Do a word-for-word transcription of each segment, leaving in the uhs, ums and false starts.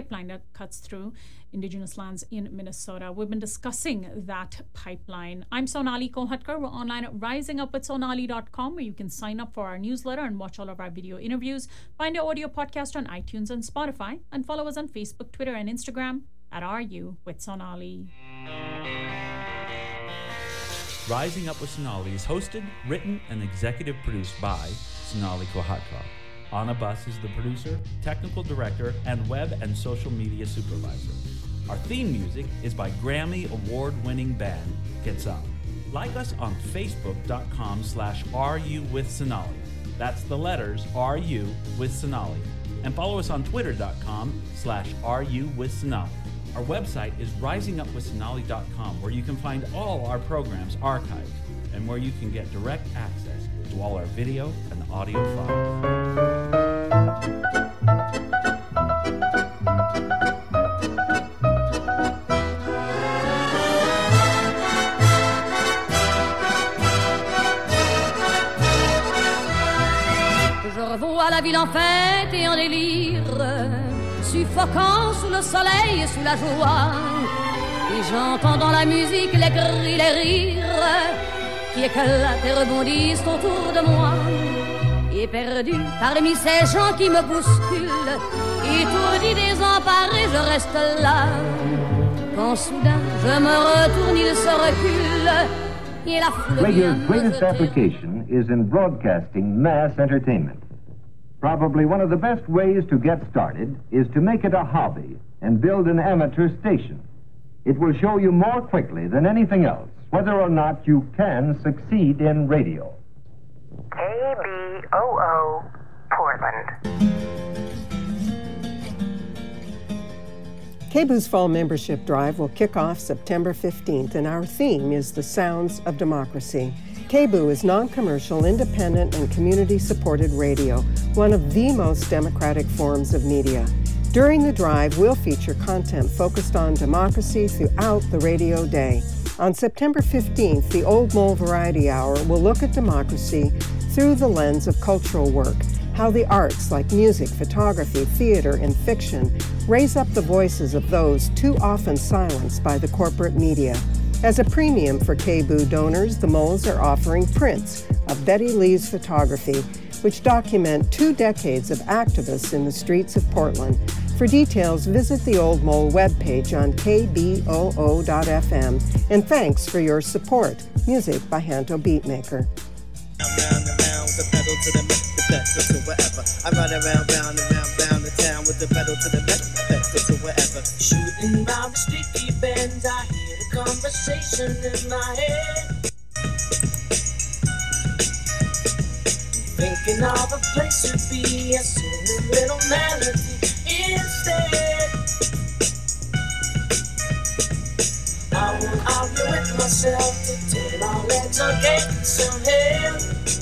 pipeline that cuts through Indigenous lands in Minnesota. We've been discussing that pipeline. I'm Sonali Kolhatkar. We're online at rising up with sonali dot com, where you can sign up for our newsletter and watch all of our video interviews. Find our audio podcast on iTunes and Spotify, and follow us on Facebook, Twitter, and Instagram at R U with Sonali. Rising Up with Sonali is hosted, written, and executive produced by Sonali Kolhatkar. Anna Buss is the producer, technical director, and web and social media supervisor. Our theme music is by Grammy award-winning band Gets Up. Like us on Facebook.com slash RU with Sonali. That's the letters R U with Sonali. And follow us on Twitter.com slash RU with Sonali. Our website is rising up with sonali dot com, where you can find all our programs archived and where you can get direct access to all our video and audio files. Je revois la ville en fête et en délire, suffocant sous le soleil et sous la joie. Et j'entends dans la musique les cris, les rires qui éclatent et rebondissent autour de moi. Et perdu parmi ces gens qui me bousculent, étourdi, désemparé, je reste là. Quand soudain je me retourne, il se recule et la foule vient Radio's me greatest jeter. application is in broadcasting mass entertainment. Probably one of the best ways to get started is to make it a hobby and build an amateur station. It will show you more quickly than anything else whether or not you can succeed in radio. K B O O, Portland. K B O's fall membership drive will kick off September fifteenth, and our theme is The Sounds of Democracy. K B O is non-commercial, independent, and community-supported radio, one of the most democratic forms of media. During the drive, we'll feature content focused on democracy throughout the radio day. On September fifteenth, the Old Mole Variety Hour will look at democracy through the lens of cultural work, how the arts like music, photography, theater, and fiction raise up the voices of those too often silenced by the corporate media. As a premium for K B O donors, the Moles are offering prints of Betty Lee's photography, which document two decades of activists in the streets of Portland. For details, visit the Old Mole webpage on K B O O dot F M. And thanks for your support. Music by Hanto Beatmaker. Round and round with the pedal to the metal, the pedal to wherever. I run around, round and round, round the town with the pedal to the metal, the pedal to wherever. Shooting round the street bends, I hear the conversation in my head. Thinking of a place to be, a soothing little melody instead. I won't argue with myself till my legs are getting some help.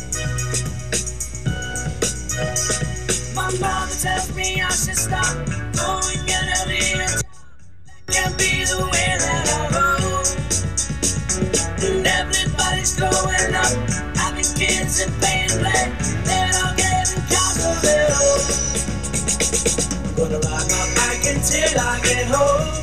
My mother tells me I should stop going early. That can't be the way that I roll. And everybody's growing up, having kids and paying rent. They're all getting comfortable. I'm gonna ride my bike until I get home.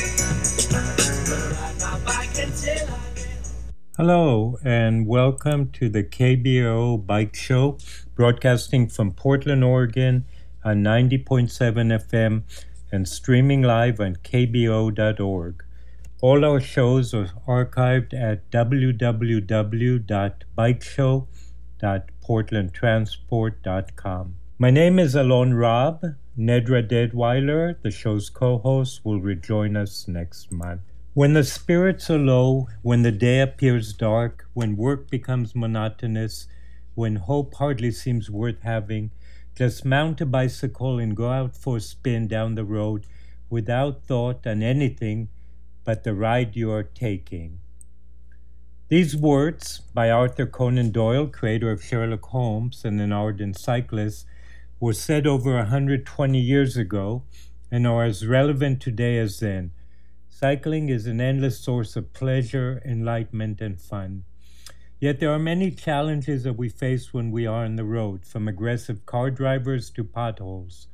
Hello, and welcome to the K B O Bike Show, broadcasting from Portland, Oregon on ninety point seven F M and streaming live on K B O dot org. All our shows are archived at w w w dot bike show dot portland transport dot com. My name is Alon Robb. Nedra Deadweiler, the show's co-host, will rejoin us next month. When the spirits are low, when the day appears dark, when work becomes monotonous, when hope hardly seems worth having, just mount a bicycle and go out for a spin down the road without thought on anything but the ride you are taking. These words, by Arthur Conan Doyle, creator of Sherlock Holmes and an ardent cyclist, were said over one hundred twenty years ago and are as relevant today as then. Cycling is an endless source of pleasure, enlightenment, and fun. Yet there are many challenges that we face when we are on the road, from aggressive car drivers to potholes.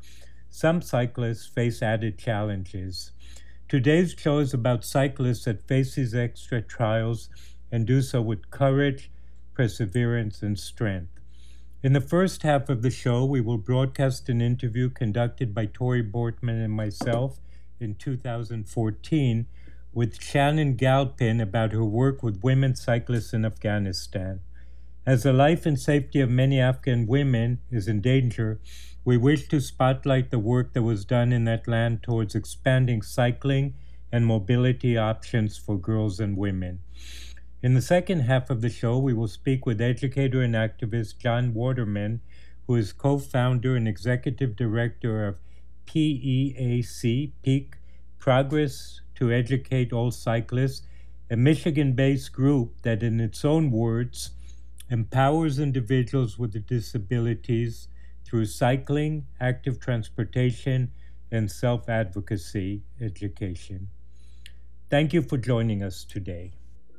some cyclists face added challenges. Today's show is about cyclists that face these extra trials and do so with courage, perseverance, and strength. In the first half of the show, we will broadcast an interview conducted by Tori Bortman and myself in two thousand fourteen with Shannon Galpin about her work with women cyclists in Afghanistan. As the life and safety of many Afghan women is in danger, we wish to spotlight the work that was done in that land towards expanding cycling and mobility options for girls and women. In the second half of the show, we will speak with educator and activist John Waterman, who is co-founder and executive director of P E A C, Peak Progress to Educate All Cyclists, a Michigan-based group that, in its own words, empowers individuals with disabilities through cycling, active transportation, and self-advocacy education. Thank you for joining us today.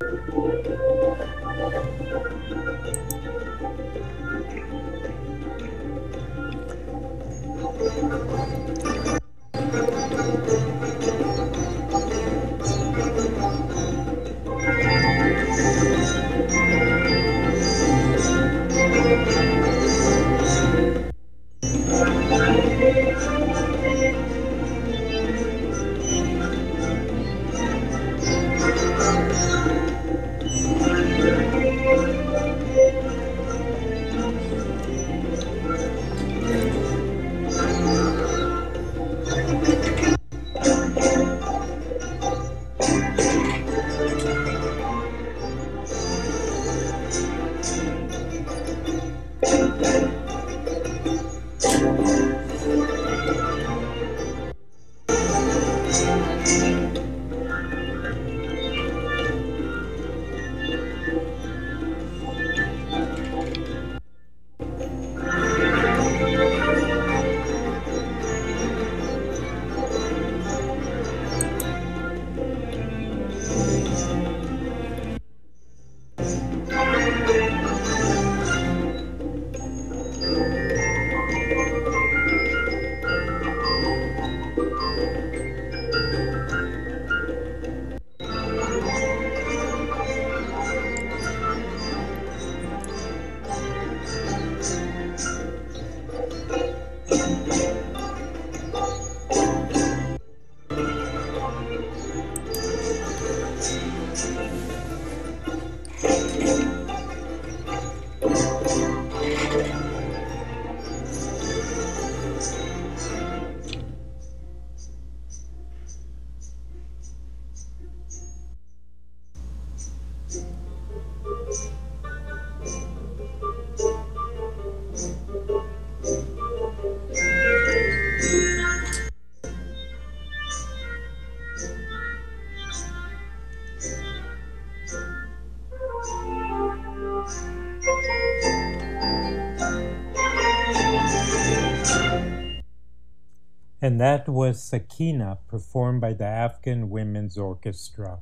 And that was Sakina, performed by the Afghan Women's Orchestra.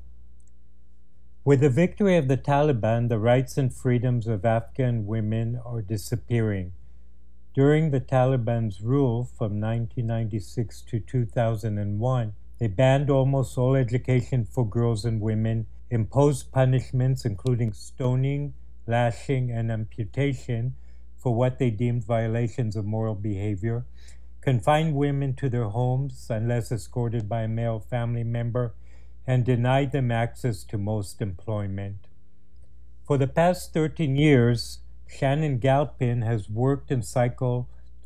With the victory of the Taliban, the rights and freedoms of Afghan women are disappearing. During the Taliban's rule from nineteen ninety-six to two thousand one, they banned almost all education for girls and women, imposed punishments including stoning, lashing, and amputation for what they deemed violations of moral behavior, confined women to their homes unless escorted by a male family member, and denied them access to most employment. For the past thirteen years, Shannon Galpin has worked and cycled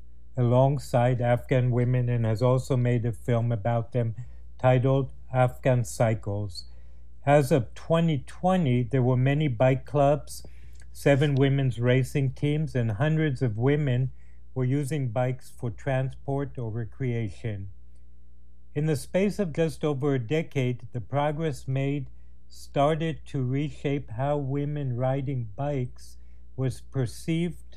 alongside Afghan women and has also made a film about them titled Afghan Cycles. As of twenty twenty, there were many bike clubs, seven women's racing teams, and hundreds of women were using bikes for transport or recreation. In the space of just over a decade, the progress made started to reshape how women riding bikes was perceived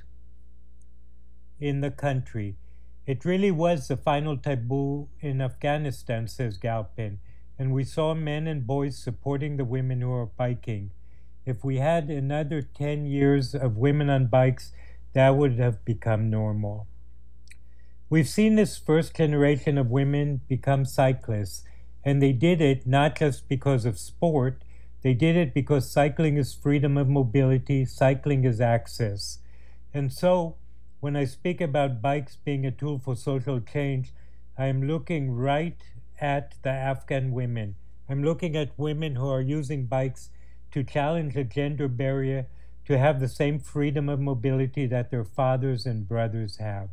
in the country. It really was the final taboo in Afghanistan, says Galpin, and we saw men and boys supporting the women who are biking. If we had another ten years of women on bikes, that would have become normal. We've seen this first generation of women become cyclists, and they did it not just because of sport, they did it because cycling is freedom of mobility, cycling is access. And so, when I speak about bikes being a tool for social change, I am looking right at the Afghan women. I'm looking at women who are using bikes to challenge a gender barrier, to have the same freedom of mobility that their fathers and brothers have.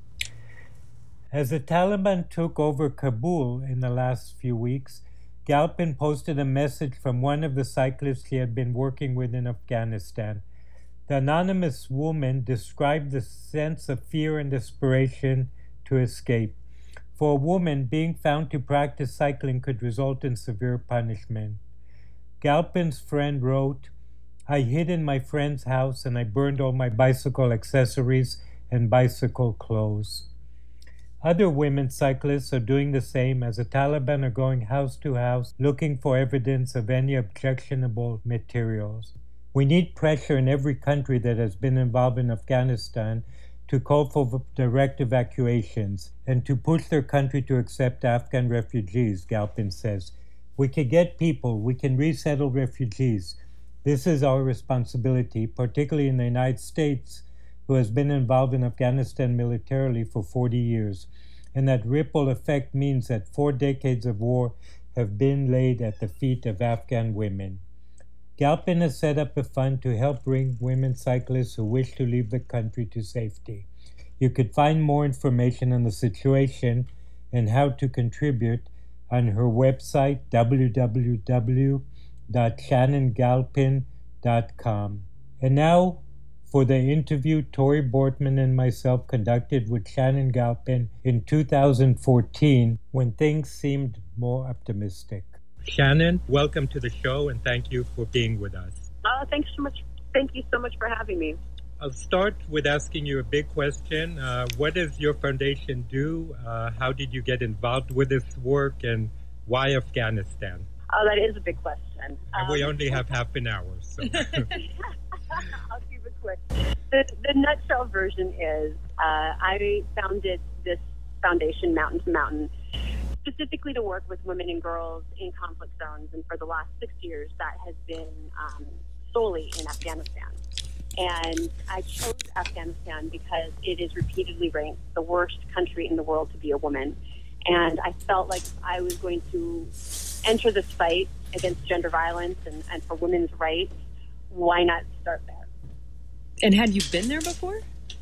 As the Taliban took over Kabul in the last few weeks, Galpin posted a message from one of the cyclists he had been working with in Afghanistan. The anonymous woman described the sense of fear and desperation to escape. For a woman, being found to practice cycling could result in severe punishment. Galpin's friend wrote, "I hid in my friend's house and I burned all my bicycle accessories and bicycle clothes." Other women cyclists are doing the same, as the Taliban are going house to house looking for evidence of any objectionable materials. We need pressure in every country that has been involved in Afghanistan to call for direct evacuations and to push their country to accept Afghan refugees, Galpin says. We can get people, we can resettle refugees. This is our responsibility, particularly in the United States, who has been involved in Afghanistan militarily for forty years. And that ripple effect means that four decades of war have been laid at the feet of Afghan women. Galpin has set up a fund to help bring women cyclists who wish to leave the country to safety. You could find more information on the situation and how to contribute on her website, w w w dot shannon galpin dot com. And now for the interview Tori Bortman and myself conducted with Shannon Galpin in two thousand fourteen, when things seemed more optimistic. Shannon, welcome to the show, and thank you for being with us. Uh, thanks so much. Thank you so much for having me. I'll start with asking you a big question. Uh, what does your foundation do? Uh, how did you get involved with this work, and why Afghanistan? Oh, that is a big question. And um, we only have half an hour, so. I'll keep it quick. The, the nutshell version is uh, I founded this foundation, Mountain to Mountain, specifically to work with women and girls in conflict zones. And for the last six years, that has been um, solely in Afghanistan. And I chose Afghanistan because it is repeatedly ranked the worst country in the world to be a woman. And I felt like I was going to enter this fight against gender violence and, and for women's rights. Why not start there? And had you been there before?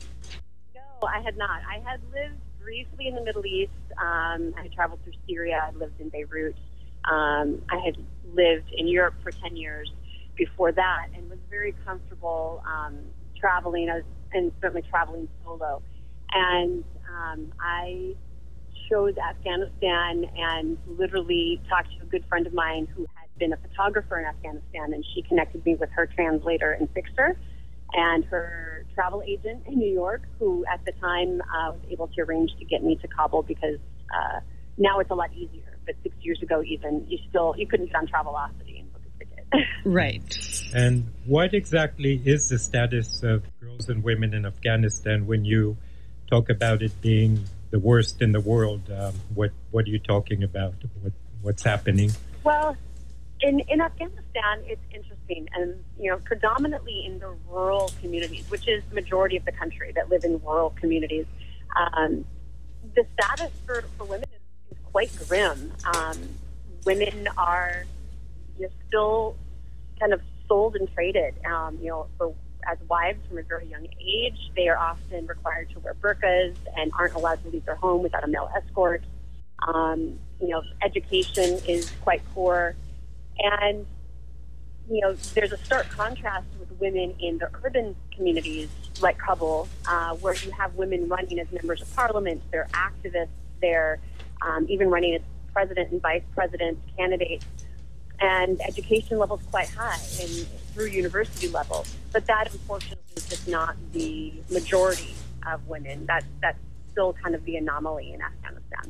No, I had not. I had lived briefly in the Middle East. Um, I had traveled through Syria. I lived in Beirut. Um, I had lived in Europe for ten years before that and was very comfortable um, traveling I was, and certainly traveling solo. And um, I chose Afghanistan and literally talked to a good friend of mine who had been a photographer in Afghanistan, and she connected me with her translator and fixer and her travel agent in New York, who at the time uh, was able to arrange to get me to Kabul because uh, now it's a lot easier. But six years ago, even you still you couldn't get on Travelocity and book a ticket. Right. And what exactly is the status of girls and women in Afghanistan when you talk about it being the worst in the world? Um, what what are you talking about? What what's happening? Well, in in Afghanistan, it's interesting, and you know, predominantly in the rural communities, which is the majority of the country that live in rural communities. Um, the status for, for women is, is quite grim. Um, women are you know, still kind of sold and traded. Um, you know, for as wives from a very young age, they are often required to wear burqas and aren't allowed to leave their home without a male escort. Um, you know, education is quite poor. And, you know, there's a stark contrast with women in the urban communities like Kabul, uh, where you have women running as members of parliament, they're activists, they're um, even running as president and vice president candidates. And education level is quite high and through university level. But that, unfortunately, is just not the majority of women. That, that's still kind of the anomaly in Afghanistan.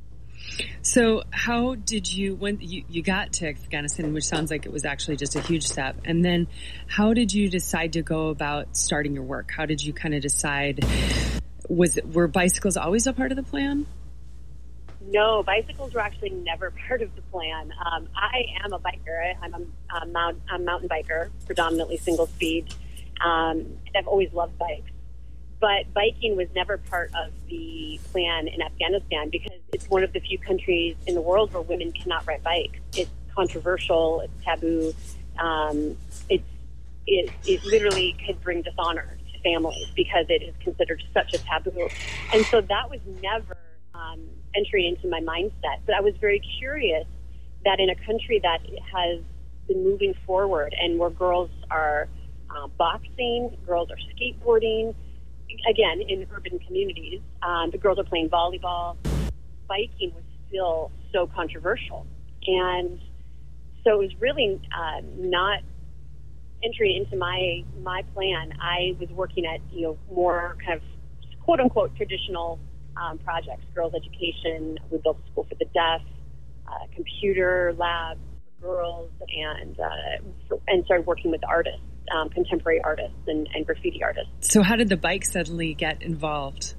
So how did you, when you, you got to Afghanistan, which sounds like it was actually just a huge step, and then how did you decide to go about starting your work? How did you kind of decide, was were bicycles always a part of the plan? No, bicycles were actually never part of the plan. Um, I am a biker. I'm a, a, mount, a mountain biker, predominantly single speed. Um, and I've always loved bikes. But biking was never part of the plan in Afghanistan because it's one of the few countries in the world where women cannot ride bikes. It's controversial. It's taboo. Um, it's, it, it literally could bring dishonor to families because it is considered such a taboo. And so that was never um, entry into my mindset. But I was very curious that in a country that has been moving forward and where girls are uh, boxing, girls are skateboarding, again, in urban communities, um, the girls are playing volleyball, biking was still so controversial. And so it was really uh, not entry into my my plan. I was working at, you know, more kind of quote-unquote traditional um, projects, girls' education. We built a school for the deaf, uh, computer labs for girls, and uh, and started working with artists, um, contemporary artists and, and graffiti artists. So how did the bike suddenly get involved?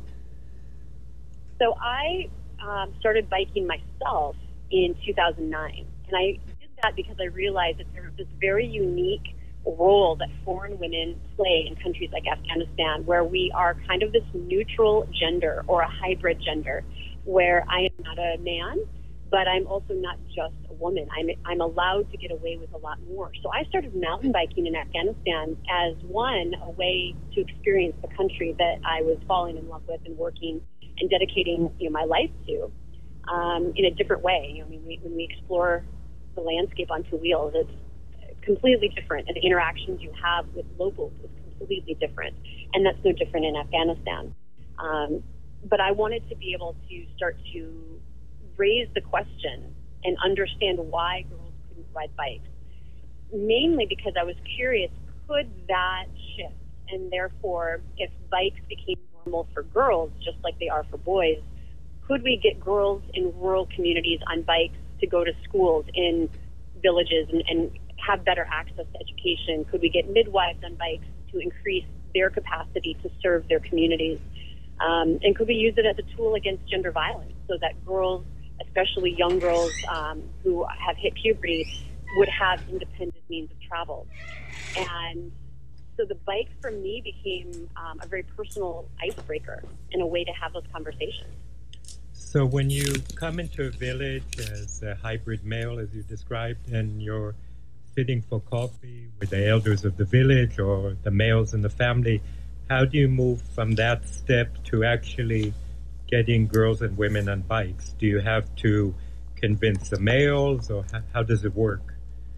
So I um, started biking myself in two thousand nine, and I did that because I realized that there was this very unique role that foreign women play in countries like Afghanistan, where we are kind of this neutral gender or a hybrid gender, where I am not a man, but I'm also not just a woman. I'm I'm allowed to get away with a lot more. So I started mountain biking in Afghanistan as one, a way to experience the country that I was falling in love with and working and dedicating, you know, my life to um, in a different way. You know, I mean, we, when we explore the landscape on two wheels, it's completely different, and the interactions you have with locals is completely different, and that's no different in Afghanistan. Um, but I wanted to be able to start to raise the question and understand why girls couldn't ride bikes, mainly because I was curious, could that shift? And therefore, if bikes became normal for girls, just like they are for boys, could we get girls in rural communities on bikes to go to schools in villages and, and have better access to education? Could we get midwives on bikes to increase their capacity to serve their communities? Um, and could we use it as a tool against gender violence so that girls, especially young girls um, who have hit puberty, would have independent means of travel? And so the bike for me became um, a very personal icebreaker and a way to have those conversations. So when you come into a village as a hybrid male, as you described, and you're sitting for coffee with the elders of the village or the males in the family, how do you move from that step to actually getting girls and women on bikes? Do you have to convince the males, or how, how does it work?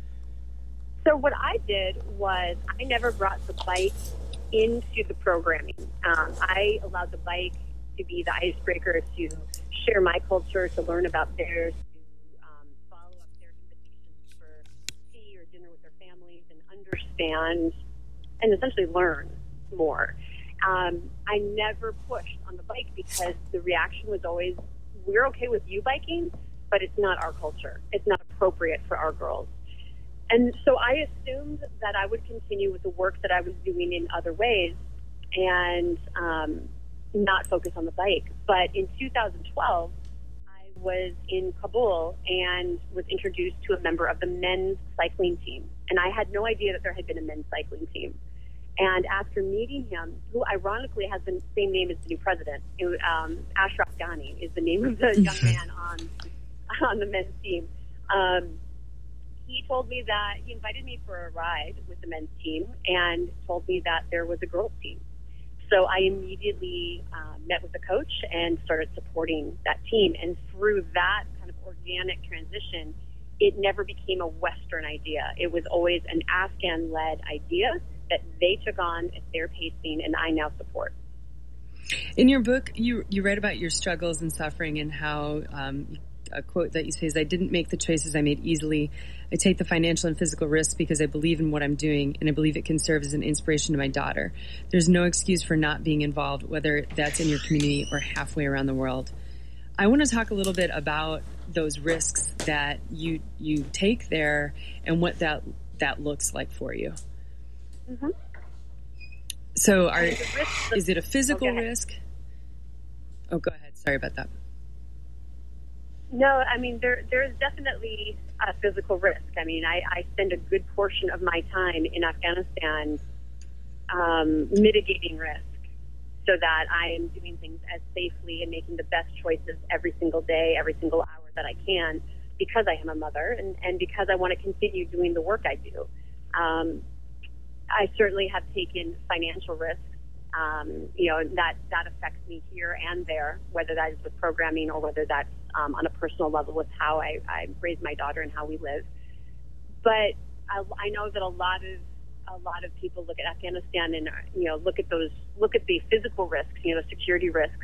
So what I did was I never brought the bike into the programming. Um, I allowed the bike to be the icebreaker, to share my culture, to learn about theirs, understand and essentially learn more. Um, I never pushed on the bike because the reaction was always, we're okay with you biking, but it's not our culture. It's not appropriate for our girls. And so I assumed that I would continue with the work that I was doing in other ways and um, not focus on the bike. But in two thousand twelve, I was in Kabul and was introduced to a member of the men's cycling team. And I had no idea that there had been a men's cycling team. And after meeting him, who ironically has the same name as the new president, um, Ashraf Ghani is the name of the young man on on the men's team. Um, he told me that he invited me for a ride with the men's team and told me that there was a girls' team. So I immediately uh, met with the coach and started supporting that team. And through that kind of organic transition, it never became a Western idea. It was always an Afghan-led idea that they took on at their pacing, and I now support. In your book, you you write about your struggles and suffering and how um, a quote that you say is, "I didn't make the choices I made easily. I take the financial and physical risks because I believe in what I'm doing, and I believe it can serve as an inspiration to my daughter. There's no excuse for not being involved, whether that's in your community or halfway around the world." I want to talk a little bit about those risks that you you take there and what that that looks like for you. Mm-hmm. So, are is it a physical okay. risk? Oh, go ahead. Sorry about that. No, I mean, there there's definitely a physical risk. I mean, I, I spend a good portion of my time in Afghanistan um, mitigating risk so that I am doing things as safely and making the best choices every single day, every single hour that I can, because I am a mother and, and because I want to continue doing the work I do. Um, I certainly have taken financial risks. Um, you know, that, that affects me here and there, whether that is with programming or whether that's um, on a personal level with how I, I raise my daughter and how we live. But I, I know that a lot of a lot of people look at Afghanistan and, you know, look at those, look at the physical risks, you know, the security risks,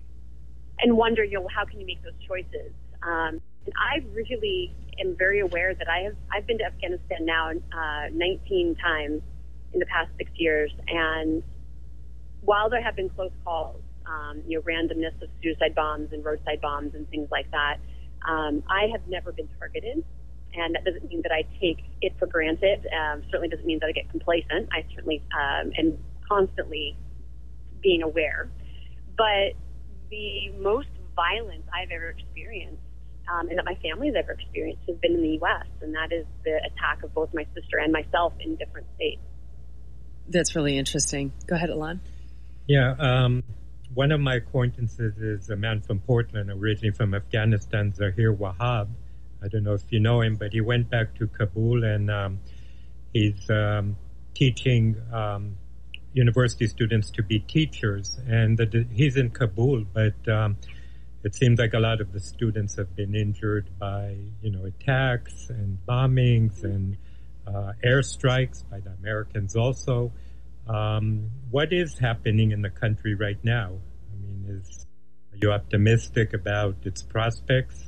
and wonder, you know, how can you make those choices? Um, and I really am very aware that I have, I've been to Afghanistan now uh, nineteen times in the past six years, and while there have been close calls, um, you know, randomness of suicide bombs and roadside bombs and things like that, um, I have never been targeted. And that doesn't mean that I take it for granted. Um, certainly doesn't mean that I get complacent. I certainly um, am constantly being aware. But the most violence I've ever experienced um, and that my family has ever experienced has been in the U S, and that is the attack of both my sister and myself in different states. That's really interesting. Go ahead, Alon. Yeah, um, one of my acquaintances is a man from Portland, originally from Afghanistan, Zahir Wahab. I don't know if you know him, but he went back to Kabul, and um, he's um, teaching um, university students to be teachers. And the, he's in Kabul, but um, it seems like a lot of the students have been injured by, you know, attacks and bombings and uh, airstrikes by the Americans also. Um, what is happening in the country right now? I mean, is are you optimistic about its prospects?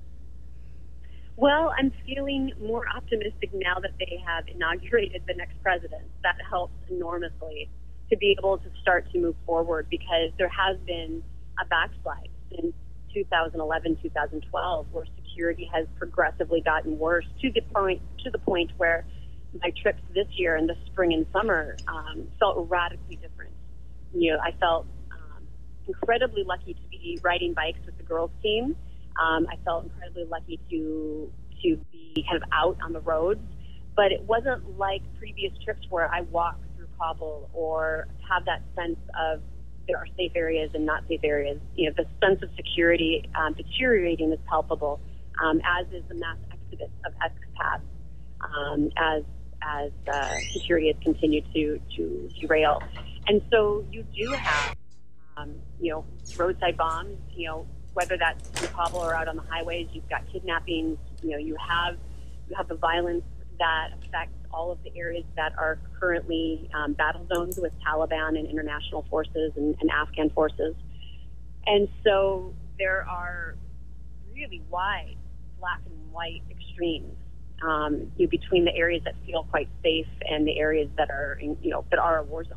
Well, I'm feeling more optimistic now that they have inaugurated the next president. That helps enormously to be able to start to move forward, because there has been a backslide since two thousand eleven, two thousand twelve, where security has progressively gotten worse to the point to the point where my trips this year in the spring and summer um, felt radically different. You know, I felt um, incredibly lucky to be riding bikes with the girls' team. Um, I felt incredibly lucky to to be kind of out on the roads, but it wasn't like previous trips where I walked through Kabul or have that sense of there are safe areas and not safe areas. You know, the sense of security um, deteriorating is palpable, um, as is the mass exodus of expats um, as as uh, security has continued to to derail. And so you do have, um, you know, roadside bombs, you know, whether that's in Kabul or out on the highways. You've got kidnappings, you know, you have you have the violence that affects all of the areas that are currently um, battle zones with Taliban and international forces and, and Afghan forces. And so there are really wide black and white extremes um, you know, between the areas that feel quite safe and the areas that are, in, you know, that are a war zone.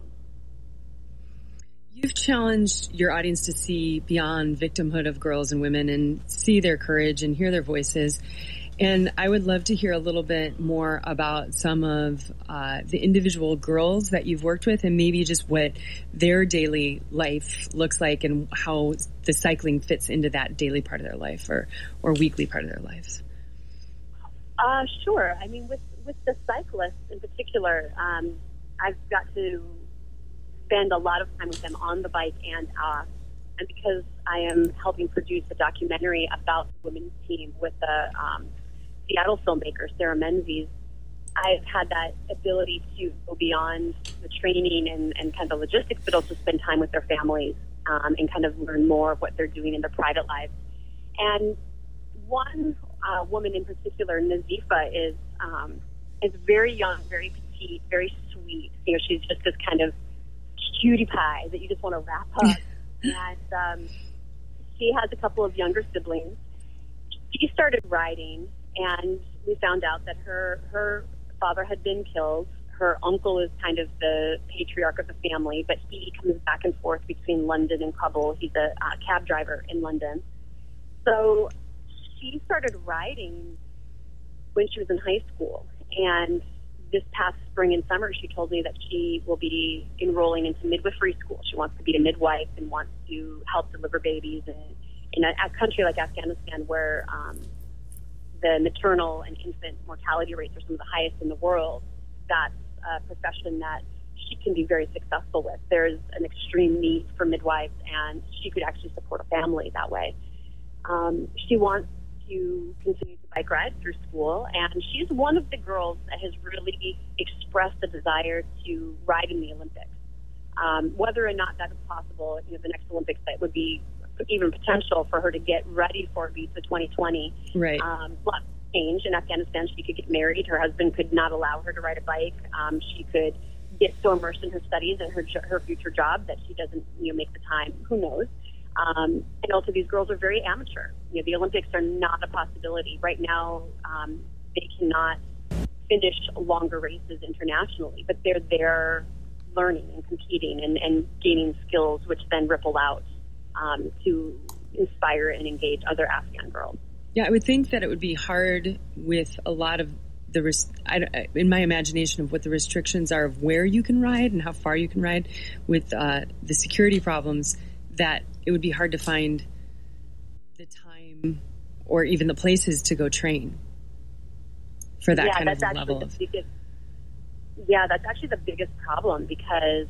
You've challenged your audience to see beyond victimhood of girls and women and see their courage and hear their voices. And I would love to hear a little bit more about some of uh, the individual girls that you've worked with, and maybe just what their daily life looks like and how the cycling fits into that daily part of their life or, or weekly part of their lives. Uh, sure. I mean, with, with the cyclists in particular, um, I've got to spend a lot of time with them on the bike and off. And because I am helping produce a documentary about the women's team with the um, Seattle filmmaker, Sarah Menzies, I've had that ability to go beyond the training and, and kind of the logistics, but also spend time with their families um, and kind of learn more of what they're doing in their private lives. And one uh, woman in particular, Nazifa, is um, is very young, very petite, very sweet. You know, she's just this kind of cutie pie that you just want to wrap up. And um, she has a couple of younger siblings. She started riding, and we found out that her her father had been killed. Her uncle is kind of the patriarch of the family, but he comes back and forth between London and Kabul. He's a uh, cab driver in London. So she started riding when she was in high school, and this past spring and summer, she told me that she will be enrolling into midwifery school. She wants to be a midwife and wants to help deliver babies. And in a, a country like Afghanistan, where um, the maternal and infant mortality rates are some of the highest in the world, that's a profession that she can be very successful with. There's an extreme need for midwives, and she could actually support a family that way. Um, she wants to continue to bike ride through school, and she's one of the girls that has really expressed a desire to ride in the Olympics. Um, whether or not that is possible, you know, the next Olympics, that would be even potential for her to get ready for Visa twenty twenty. Right. Um, lots of change in Afghanistan. She could get married. Her husband could not allow her to ride a bike. Um, she could get so immersed in her studies and her her future job that she doesn't, you know, make the time. Who knows? Um, and also, these girls are very amateur. You know, the Olympics are not a possibility right now. Um, they cannot finish longer races internationally, but they're there learning and competing and, and gaining skills, which then ripple out um, to inspire and engage other Afghan girls. Yeah, I would think that it would be hard with a lot of the, res- I, in my imagination of what the restrictions are of where you can ride and how far you can ride, with uh, the security problems, that it would be hard to find the time or even the places to go train for that yeah, kind that's of actually level. The Of... biggest, yeah, that's actually the biggest problem, because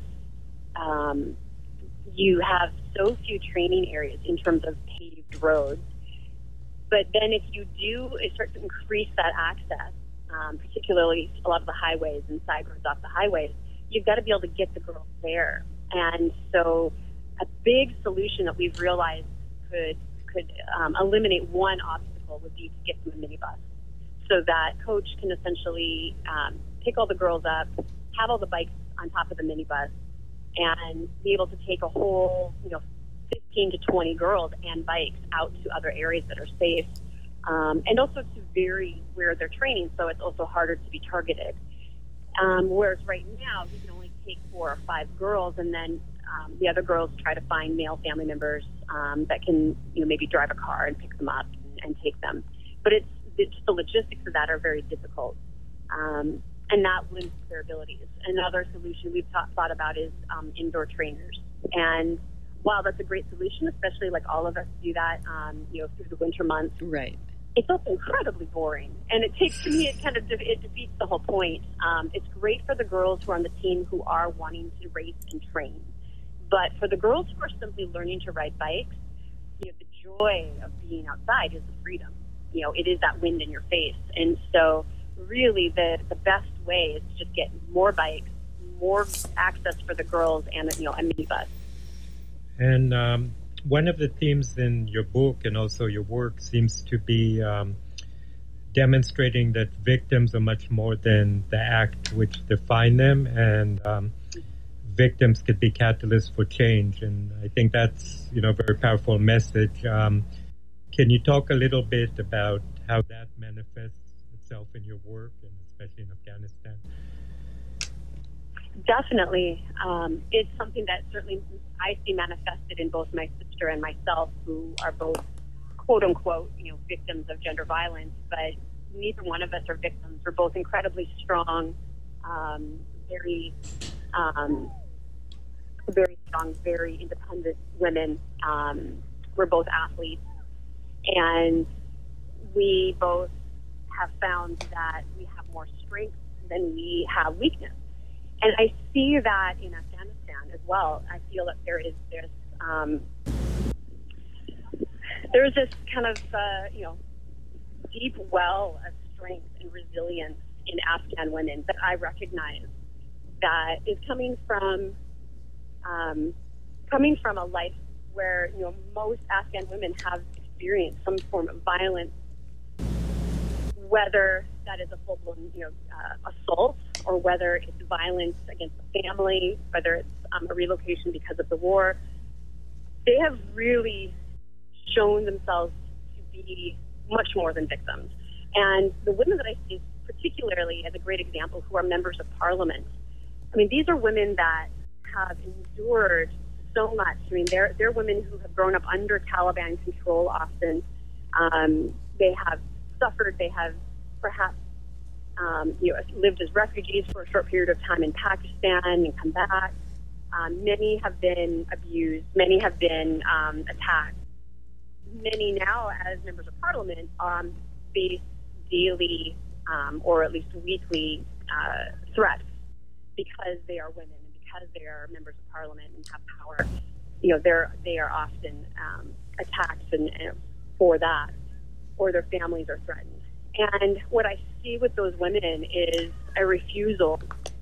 um, you have so few training areas in terms of paved roads. But then if you do start to increase that access, um, particularly a lot of the highways and side roads off the highways, you've got to be able to get the girls there. And so a big solution that we've realized could could um, eliminate one obstacle would be to get them a minibus, so that coach can essentially um, pick all the girls up, have all the bikes on top of the minibus, and be able to take a whole, you know, fifteen to twenty girls and bikes out to other areas that are safe, um, and also to vary where they're training, so it's also harder to be targeted. Um, whereas right now, you can only take four or five girls, and then um, the other girls try to find male family members um, that can, you know, maybe drive a car and pick them up and, and take them. But it's, it's the logistics of that are very difficult, um, and that limits their abilities. Another solution we've thought, thought about is um, indoor trainers. And while that's a great solution, especially like all of us do that, um, you know, through the winter months, right? It's also incredibly boring, and it takes, to me, it kind of de- it defeats the whole point. Um, it's great for the girls who are on the team who are wanting to race and train, but for the girls who are simply learning to ride bikes, you know, the joy of being outside is the freedom. You know, it is that wind in your face, and so really the the best way is to just get more bikes, more access for the girls, and, you know, a minibus. And um, one of the themes in your book and also your work seems to be um, demonstrating that victims are much more than the act which define them, and um, victims could be catalysts for change. And I think that's, you know, a very powerful message. Um, can you talk a little bit about how that manifests itself in your work, and especially in Afghanistan? Definitely. Um, it's something that certainly I see manifested in both my sister and myself, who are both, quote unquote, you know, victims of gender violence, but neither one of us are victims. We're both incredibly strong, um, very, um, very strong, very independent women. Um, we're both athletes, and we both have found that we have more strength than we have weakness. And I see that in Afghanistan as well. I feel that there is there's um, there's this kind of uh, you know deep well of strength and resilience in Afghan women that I recognize that is coming from um, coming from a life where, you know, most Afghan women have experienced some form of violence, whether that is a full-blown, you know, uh, assault, or whether it's violence against the family, whether it's um, a relocation because of the war. They have really shown themselves to be much more than victims. And the women that I see, particularly as a great example, who are members of parliament, I mean, these are women that have endured so much. I mean, they're, they're women who have grown up under Taliban control often. Um, they have suffered, they have perhaps um, you know, lived as refugees for a short period of time in Pakistan and come back. Um, many have been abused. Many have been um, attacked. Many now, as members of parliament, um, face daily um, or at least weekly uh, threats because they are women and because they are members of parliament and have power. You know, they're they are often um, attacked and, and for that, or their families are threatened. And what I see with those women is a refusal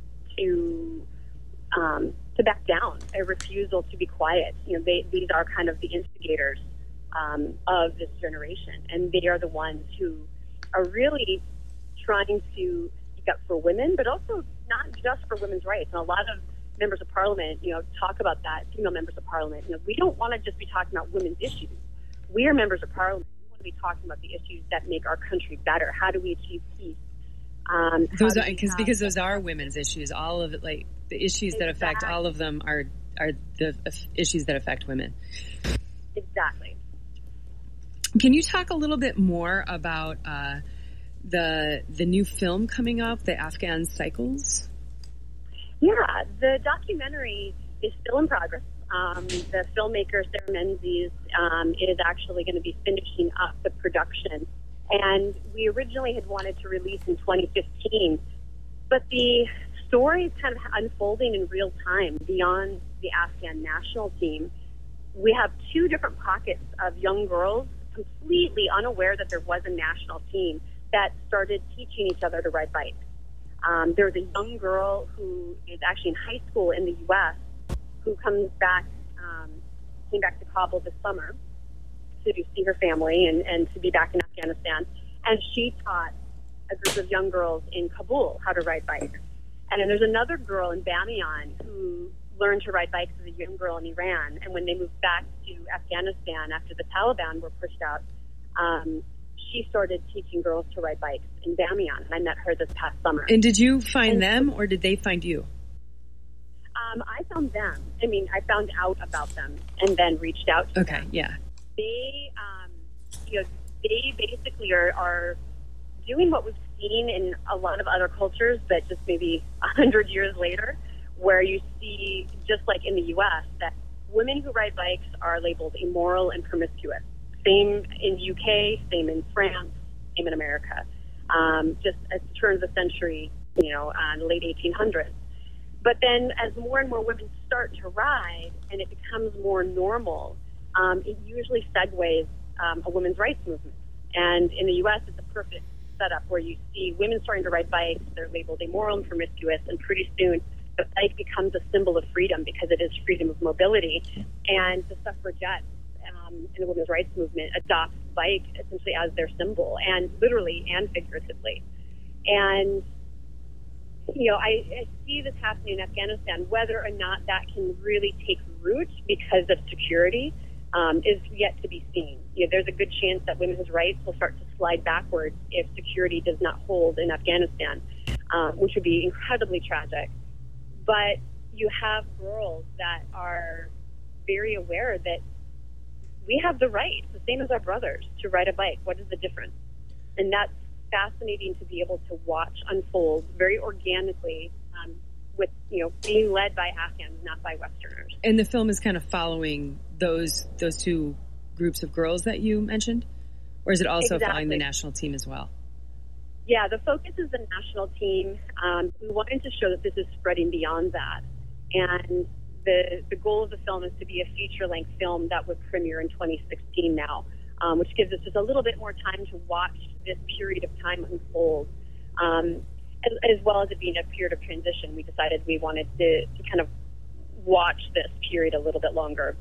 to um, to back down, a refusal to be quiet. You know, they these are kind of the instigators um, of this generation, and they are the ones who are really trying to speak up for women, but also not just for women's rights. And a lot of members of parliament, you know, talk about that, female members of parliament. You know, we don't want to just be talking about women's issues. We are members of parliament. We want to be talking about the issues that make our country better. How do we achieve peace? Um, those are because because those are women's issues. All of it, like the issues exactly. that affect all of them, are are the issues that affect women. Exactly. Can you talk a little bit more about uh, the the new film coming up, The Afghan Cycles? Yeah, the documentary is still in progress. Um, the filmmaker, Sarah Menzies, um, is actually going to be finishing up the production. And we originally had wanted to release in twenty fifteen, but the story is kind of unfolding in real time beyond the Afghan national team. We have two different pockets of young girls completely unaware that there was a national team that started teaching each other to ride bikes. Um, there was a young girl who is actually in high school in the U S who comes back, um, came back to Kabul this summer to see her family and, and to be back in Afghanistan. And she taught a group of young girls in Kabul how to ride bikes. And then there's another girl in Bamiyan who learned to ride bikes as a young girl in Iran. And when they moved back to Afghanistan after the Taliban were pushed out, um, she started teaching girls to ride bikes in Bamiyan. And I met her this past summer. And did you find and, them or did they find you? Um, I found them. I mean, I found out about them and then reached out to okay, them. yeah. They, um, you know, they basically are, are doing what we've seen in a lot of other cultures, but just maybe a hundred years later, where you see, just like in the U S, that women who ride bikes are labeled immoral and promiscuous. Same in the U K, same in France, same in America. Um, just at the turn of the century, you know, uh, the late eighteen hundreds. But then as more and more women start to ride and it becomes more normal, um, it usually segues um, a women's rights movement. And in the U S, it's a perfect setup where you see women starting to ride bikes. They're labeled immoral and promiscuous, and pretty soon the bike becomes a symbol of freedom because it is freedom of mobility. And the suffragettes um, in the women's rights movement adopt bike essentially as their symbol, and literally and figuratively. And you know, I, I see this happening in Afghanistan. Whether or not that can really take root because of security um, is yet to be seen. You know, there's a good chance that women's rights will start to slide backwards if security does not hold in Afghanistan, um, which would be incredibly tragic. But you have girls that are very aware that we have the right, the same as our brothers, to ride a bike. What is the difference? And that's fascinating to be able to watch unfold very organically, um, with, you know, being led by Afghans, not by Westerners. And the film is kind of following those those two groups of girls that you mentioned? Or is it also Exactly. following the national team as well? Yeah, the focus is the national team. Um, we wanted to show that this is spreading beyond that. And the the goal of the film is to be a feature-length film that would premiere in twenty sixteen now, um, which gives us just a little bit more time to watch this period of time unfold. Um, as, as well as it being a period of transition, we decided we wanted to, to kind of watch this period a little bit longer.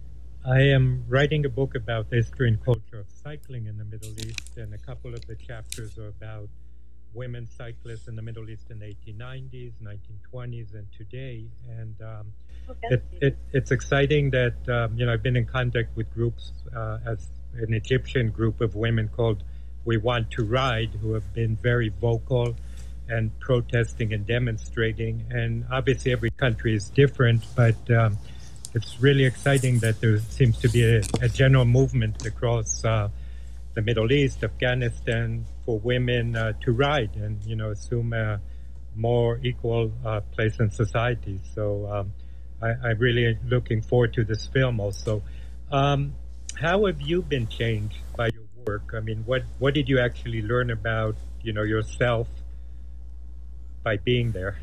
I am writing a book about the history and culture of cycling in the Middle East, and a couple of the chapters are about women cyclists in the Middle East in the eighteen nineties, nineteen twenties, and today. And um, okay. it, it, it's exciting that, um, you know, I've been in contact with groups, uh, as an Egyptian group of women called We Want to Ride, who have been very vocal and protesting and demonstrating. And obviously every country is different, but um, it's really exciting that there seems to be a, a general movement across uh, the Middle East, Afghanistan, for women uh, to ride and, you know, assume a more equal uh, place in society. So um, I, I'm really looking forward to this film also. Um, how have you been changed by your work? I mean, what, what did you actually learn about, you know, yourself by being there?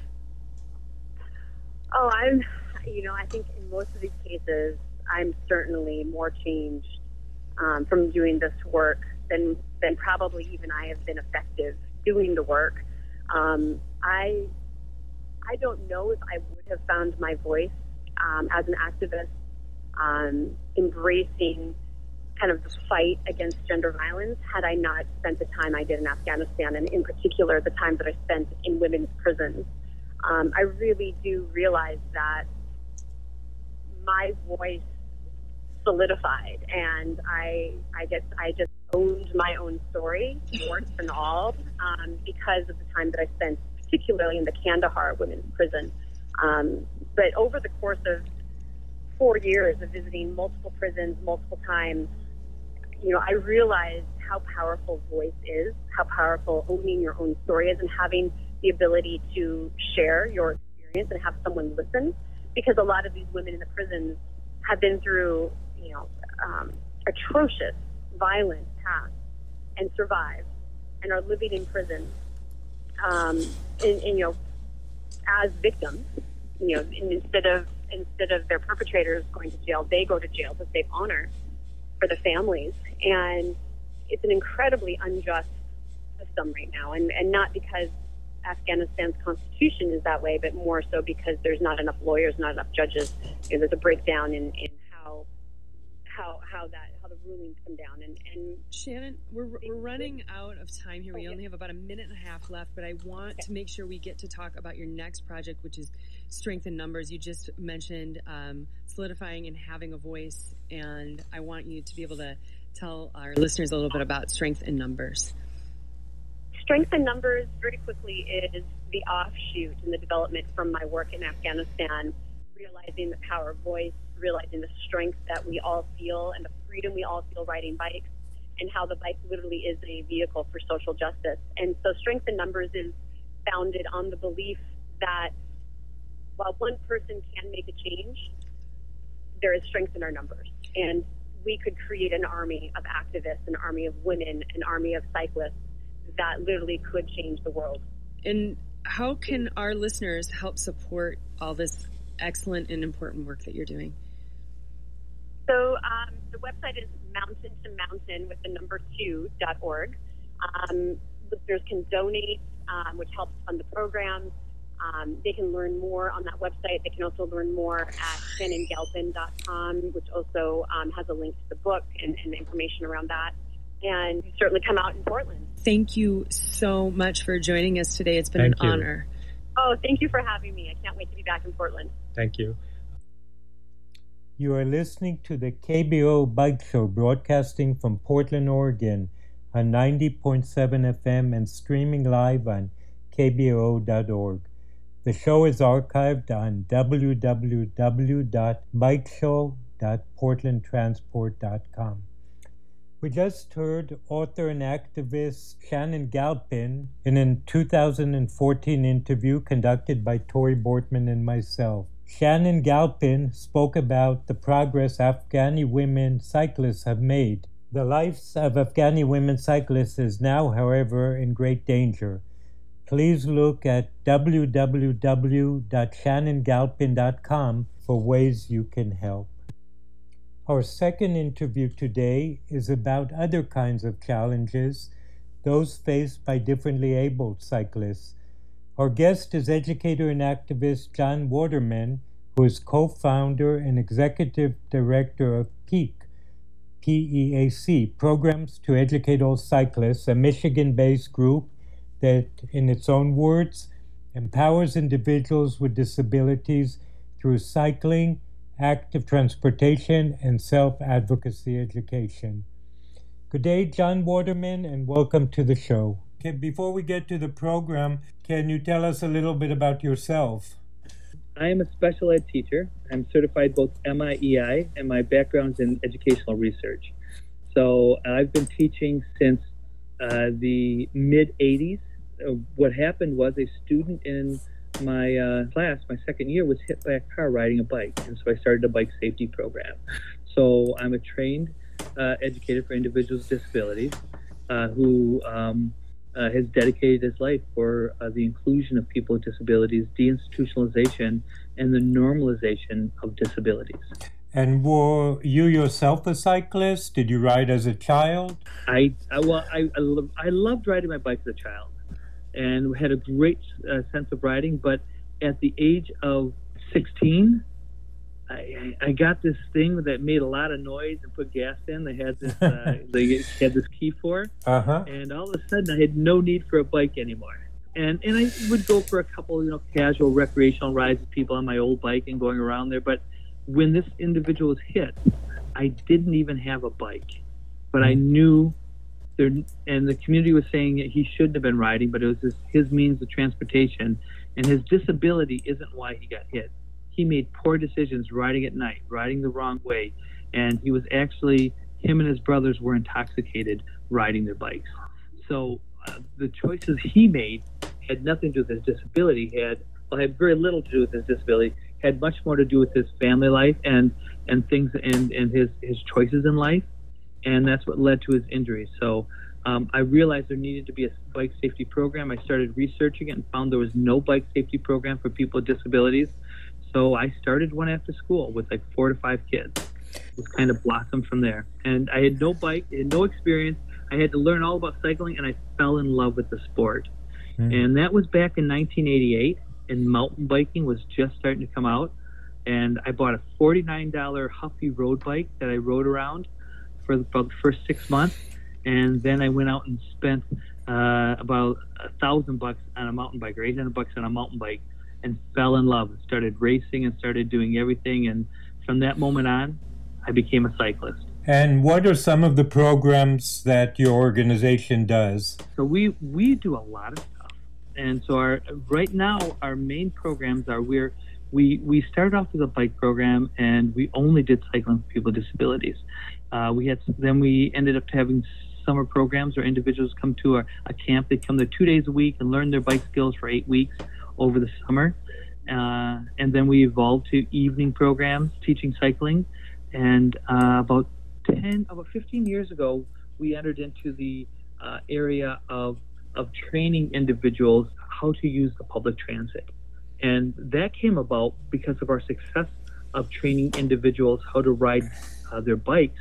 Oh, I'm, you know, I think in most of these cases, I'm certainly more changed um, from doing this work than than probably even I have been effective doing the work. Um, I I don't know if I would have found my voice um, as an activist, um, embracing kind of the fight against gender violence had I not spent the time I did in Afghanistan, and in particular the time that I spent in women's prisons. Um, I really do realize that my voice solidified, and I I guess I just owned my own story, warts and all, um, because of the time that I spent, particularly in the Kandahar women's prison. Um, but over the course of four years of visiting multiple prisons multiple times, you know, I realized how powerful voice is, how powerful owning your own story is, and having the ability to share your experience and have someone listen. Because a lot of these women in the prisons have been through, you know, um, atrocious, violent past and survived, and are living in prison, um, in, in, you know, as victims. You know, instead of instead of their perpetrators going to jail, they go to jail to save honor for the families, and it's an incredibly unjust system right now, and and not because Afghanistan's constitution is that way, but more so because there's not enough lawyers, not enough judges. You know, there's a breakdown in, in how how how that how the rulings come down. And, and Shannon, we're we're running out of time here. We only have about a minute and a half left, but I want okay. to make sure we get to talk about your next project, which is Strength in Numbers. You just mentioned um, solidifying and having a voice, and I want you to be able to tell our listeners a little bit about Strength in Numbers. Strength in Numbers, very quickly, is the offshoot in the development from my work in Afghanistan, realizing the power of voice, realizing the strength that we all feel and the freedom we all feel riding bikes, and how the bike literally is a vehicle for social justice. And so Strength in Numbers is founded on the belief that while one person can make a change, there is strength in our numbers. And we could create an army of activists, an army of women, an army of cyclists that literally could change the world. And how can our listeners help support all this excellent and important work that you're doing? So um, the website is mountain to mountain with the number two dot org. Um, listeners can donate, um, which helps fund the programs. Um, they can learn more on that website. They can also learn more at shannon galpin dot com, which also um, has a link to the book and, and information around that. And you certainly come out in Portland. Thank you so much for joining us today. It's been Thank an you. honor. Oh, thank you for having me. I can't wait to be back in Portland. Thank you. You are listening to the K B O Bike Show, broadcasting from Portland, Oregon on ninety point seven F M and streaming live on K B O dot org. The show is archived on w w w dot bike show dot portland transport dot com. We just heard author and activist Shannon Galpin in a two thousand fourteen interview conducted by Tori Bortman and myself. Shannon Galpin spoke about the progress Afghani women cyclists have made. The lives of Afghani women cyclists is now, however, in great danger. Please look at w w w dot shannon galpin dot com for ways you can help. Our second interview today is about other kinds of challenges, those faced by differently abled cyclists. Our guest is educator and activist John Waterman, who is co-founder and executive director of PEAC, P E A C, Programs to Educate All Cyclists, a Michigan-based group that, in its own words, empowers individuals with disabilities through cycling, active transportation, and self-advocacy education. Good day, John Waterman, and welcome to the show. Okay, before we get to the program, can you tell us a little bit about yourself? I am a special ed teacher. I'm certified both M I E I, and my background's in educational research. So I've been teaching since uh, the mid eighties. Uh, what happened was a student in my uh, class, my second year, was hit by a car riding a bike, and so I started a bike safety program. So I'm a trained uh, educator for individuals with disabilities uh, who um, uh, has dedicated his life for uh, the inclusion of people with disabilities, deinstitutionalization, and the normalization of disabilities. And were you yourself a cyclist? Did you ride as a child? I, I well, I, I, lo- I loved riding my bike as a child, and had a great uh, sense of riding. But at the age of sixteen, I, I got this thing that made a lot of noise and put gas in. They had this, uh, they had this key for, uh-huh. and all of a sudden I had no need for a bike anymore. And and I would go for a couple, you know, casual recreational rides with people on my old bike and going around there. But when this individual was hit, I didn't even have a bike, but I knew there, and the community was saying that he shouldn't have been riding, but it was his, his means of transportation, and his disability isn't why he got hit. He made poor decisions riding at night, riding the wrong way, and he was actually, him and his brothers were intoxicated riding their bikes. So uh, the choices he made had nothing to do with his disability, had, well, had very little to do with his disability, had much more to do with his family life and, and things and, and his, his choices in life. And that's what led to his injuries. So um, I realized there needed to be a bike safety program. I started researching it and found there was no bike safety program for people with disabilities. So I started one after school with like four to five kids. It was kind of blossomed from there. And I had no bike, I had no experience. I had to learn all about cycling, and I fell in love with the sport. Mm. And that was back in nineteen eighty-eight, and mountain biking was just starting to come out. And I bought a forty-nine dollars Huffy road bike that I rode around for about the first six months. And then I went out and spent uh, about a thousand bucks on a mountain bike, or eight hundred bucks on a mountain bike, and fell in love and started racing and started doing everything. And from that moment on, I became a cyclist. And what are some of the programs that your organization does? So we, we do a lot of stuff. And so our right now, our main programs are we're, we, we started off with a bike program, and we only did cycling for people with disabilities. Uh, we had then we ended up having summer programs where individuals come to a, a camp. They come there two days a week and learn their bike skills for eight weeks over the summer. Uh, and then we evolved to evening programs teaching cycling. And uh, about ten, about fifteen years ago, we entered into the uh, area of of training individuals how to use the public transit. And that came about because of our success of training individuals how to ride uh, their bikes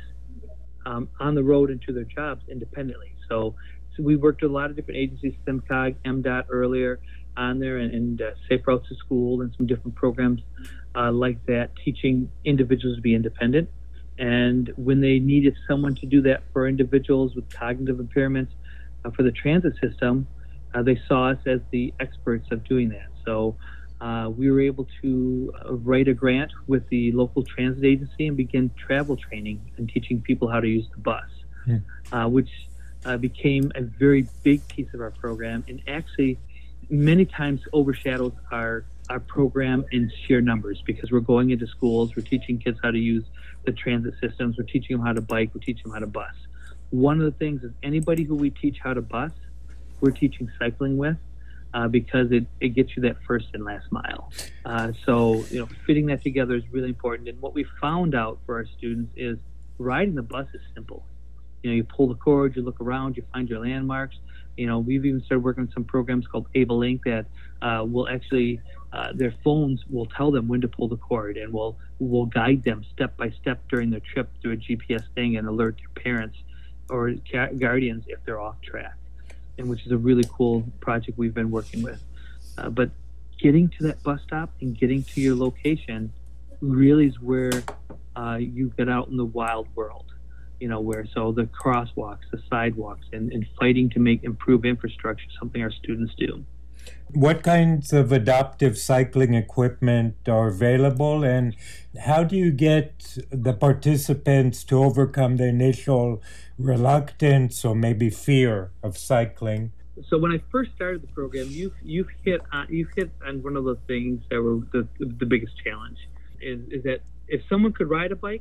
um, on the road and to their jobs independently. So, so we worked with a lot of different agencies, SimCog, M DOT earlier on there, and, and uh, Safe Routes to School, and some different programs uh, like that, teaching individuals to be independent. And when they needed someone to do that for individuals with cognitive impairments uh, for the transit system, uh, they saw us as the experts of doing that. So uh, we were able to uh, write a grant with the local transit agency and begin travel training and teaching people how to use the bus, yeah. uh, which uh, became a very big piece of our program, and actually many times overshadows our our program in sheer numbers, because we're going into schools, we're teaching kids how to use the transit systems, we're teaching them how to bike, we're teaching them how to bus. One of the things is anybody who we teach how to bus, we're teaching cycling with, uh, because it, it gets you that first and last mile. Uh, so, you know, fitting that together is really important. And what we found out for our students is riding the bus is simple. You know, you pull the cord, you look around, you find your landmarks. You know, we've even started working on some programs called AbleLink that uh, will actually, uh, their phones will tell them when to pull the cord, and will will guide them step by step during their trip through a G P S thing, and alert their parents or ca- guardians if they're off track, and which is a really cool project we've been working with. Uh, but getting to that bus stop and getting to your location really is where uh, you get out in the wild world. You know, where so the crosswalks, the sidewalks, and, and fighting to make improve infrastructure, something our students do. What kinds of adaptive cycling equipment are available, and how do you get the participants to overcome the initial reluctance or maybe fear of cycling? So when I first started the program, you've you've hit on, you've hit on one of the things that were the the biggest challenge is is that if someone could ride a bike,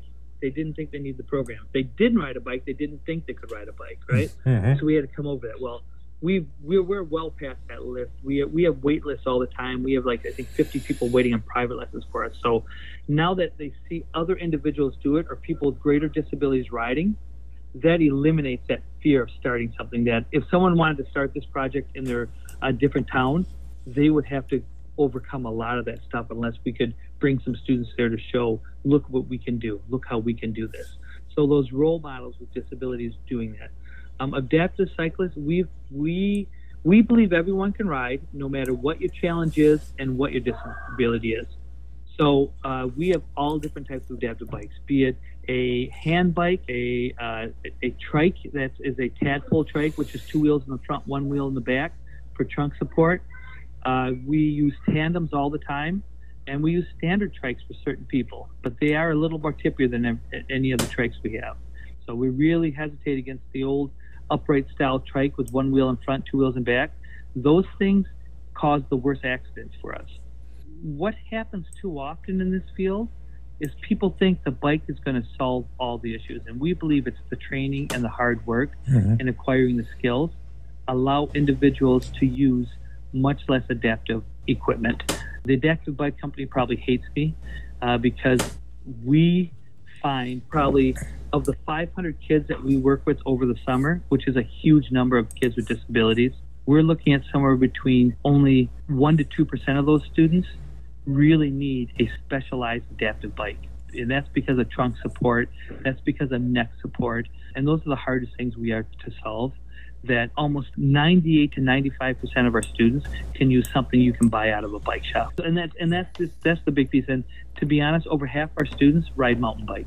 they didn't think they needed the program. If they didn't ride a bike, they didn't think they could ride a bike, right? Mm-hmm. So we had to come over that. Well, we've, we're, we're well past that list. We, we have wait lists all the time. We have like, I think fifty people waiting on private lessons for us. So now that they see other individuals do it or people with greater disabilities riding, that eliminates that fear of starting something. That if someone wanted to start this project in their uh, different town, they would have to overcome a lot of that stuff unless we could bring some students there to show, look what we can do, look how we can do this. So those role models with disabilities doing that. Um, adaptive cyclists, we we we believe everyone can ride, no matter what your challenge is and what your disability is. So uh, we have all different types of adaptive bikes, be it a hand bike, a uh, a trike that is a tadpole trike, which is two wheels in the front, one wheel in the back for trunk support. Uh, we use tandems all the time, and we use standard trikes for certain people, but they are a little more tippier than any other trikes we have. So we really hesitate against the old upright style trike with one wheel in front, two wheels in back. Those things cause the worst accidents for us. What happens too often in this field is people think the bike is going to solve all the issues, and we believe it's the training and the hard work mm-hmm. and acquiring the skills allow individuals to use much less adaptive equipment. The adaptive bike company probably hates me uh, because we find probably of the five hundred kids that we work with over the summer, which is a huge number of kids with disabilities, we're looking at somewhere between only one to two percent of those students really need a specialized adaptive bike. And that's because of trunk support, that's because of neck support, and those are the hardest things we are to solve. That almost ninety-eight to ninety-five percent of our students can use something you can buy out of a bike shop. And that's and that's just, that's the big piece. And to be honest, over half our students ride mountain bikes.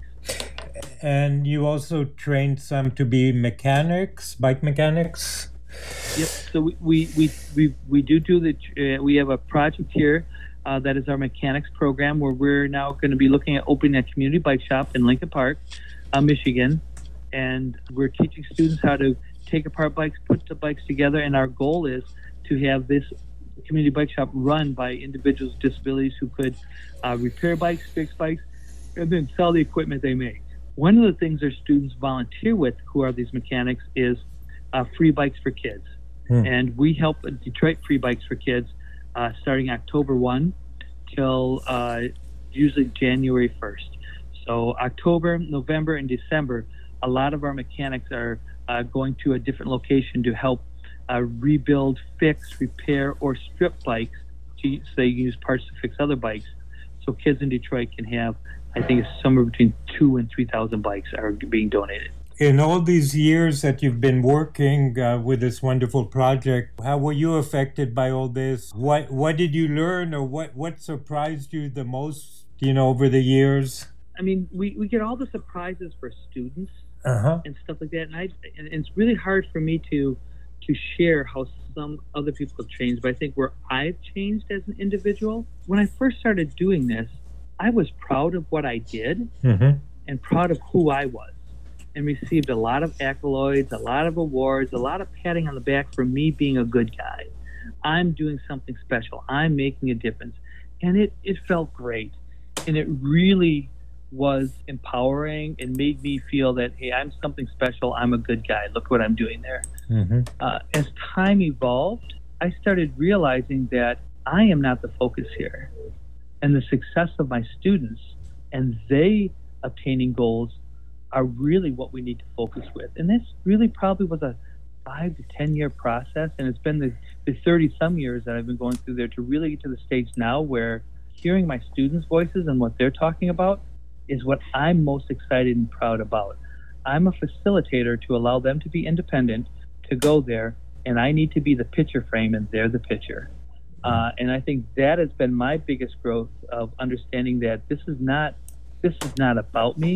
And you also trained some to be mechanics, bike mechanics? Yep. So we we we we, we do do the uh, we have a project here uh, that is our mechanics program, where we're now going to be looking at opening a community bike shop in Lincoln Park, uh, Michigan, and we're teaching students how to take apart bikes, put the bikes together, and our goal is to have this community bike shop run by individuals with disabilities who could uh, repair bikes, fix bikes, and then sell the equipment they make. One of the things our students volunteer with, who are these mechanics, is uh, free bikes for kids. Hmm. And we help Detroit Free Bikes for Kids uh, starting October first till uh, usually January first. So October, November, and December, a lot of our mechanics are Uh, going to a different location to help uh, rebuild, fix, repair, or strip bikes to, so they can use parts to fix other bikes. So kids in Detroit can have, I think it's somewhere between two and three thousand bikes are being donated. In all these years that you've been working uh, with this wonderful project, how were you affected by all this? What what did you learn, or what, what surprised you the most, you know, over the years? I mean, we, we get all the surprises for students. Uh-huh. And stuff like that, and I and it's really hard for me to to share how some other people have changed. But I think where I've changed as an individual, when I first started doing this, I was proud of what I did mm-hmm. and proud of who I was, and received a lot of accolades, a lot of awards, a lot of patting on the back for me being a good guy. I'm doing something special. I'm making a difference, and it it felt great, and it really was empowering and made me feel that, hey, I'm something special. I'm a good guy. Look what I'm doing there. Mm-hmm. Uh, as time evolved, I started realizing that I am not the focus here. And the success of my students and they obtaining goals are really what we need to focus with. And this really probably was a five to ten year process. And it's been the, the thirty some years that I've been going through there to really get to the stage now where hearing my students' voices and what they're talking about is what I'm most excited and proud about. I'm a facilitator to allow them to be independent, to go there, and I need to be the picture frame and they're the picture. Uh, and I think that has been my biggest growth of understanding that this is not this is not about me,